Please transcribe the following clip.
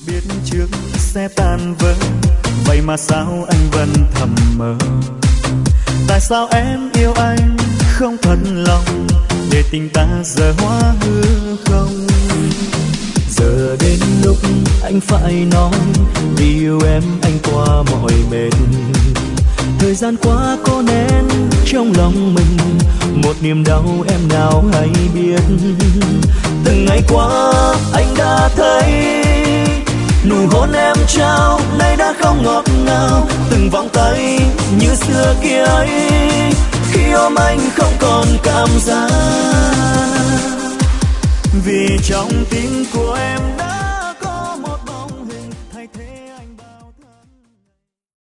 biết trước sẽ tan vỡ, vậy mà sao anh vẫn thầm mơ? Tại sao em yêu anh không thật lòng, để tình ta giờ hóa hư không? Giờ đến lúc anh phải nói, vì yêu em anh qua mọi mệt. Thời gian qua có nén trong lòng mình một niềm đau em nào hay biết. Từng ngày qua anh đã thấy nụ hôn em trao nay đã không ngọt ngào, từng vòng tay như xưa kia ấy, khi ôm anh không còn cảm giác. Vì trong tim của em đã